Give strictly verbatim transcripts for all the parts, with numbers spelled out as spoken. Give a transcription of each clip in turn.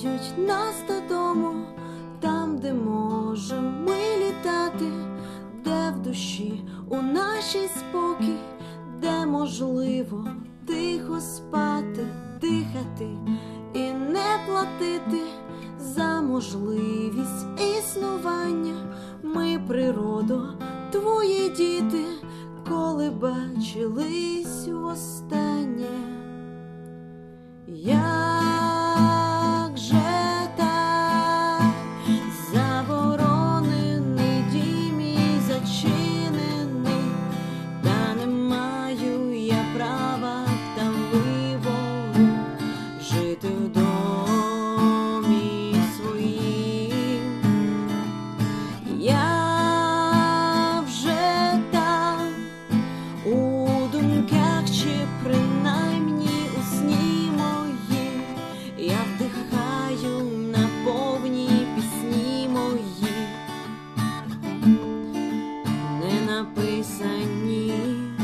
кличуть нас додому, там, де можемо ми літати, де в душі у нашій спокій, де можливо тихо спати, дихати і не платити за можливість існування. Ми, природа, твої діти, коли бачились востаннє. Як же так, заборонений дім мій зачинений, та не маю я права та вибору жити в домі своїм. Я вже там у думках чи принаймні у сні моїм, я вдихаю на повні пісні мої, не написані.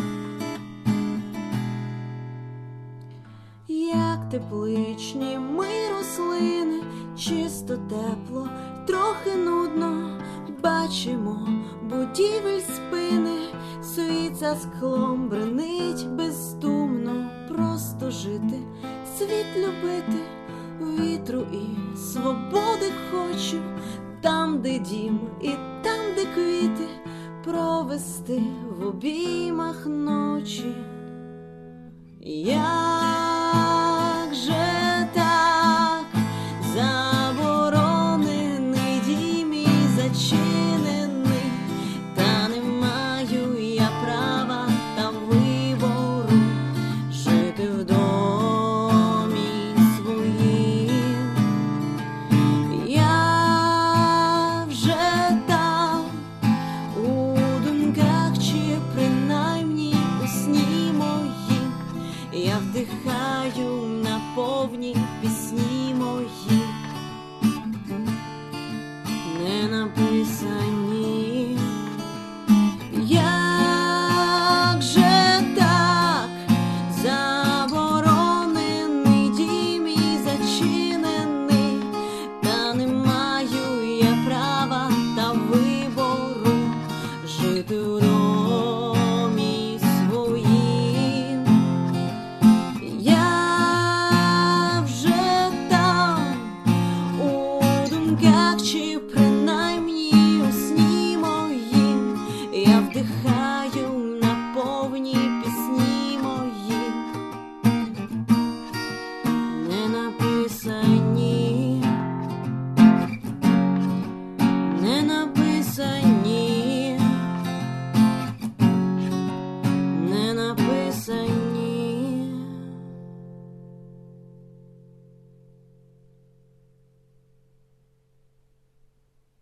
Як тепличні ми рослини, чисто, тепло, трохи нудно, бачимо будівель спини, світ за склом бренить бездумно. Просто жити, світ любити, вітру і свободи хочу, там, де дім і там, де квіти, провести в обіймах ночі. Я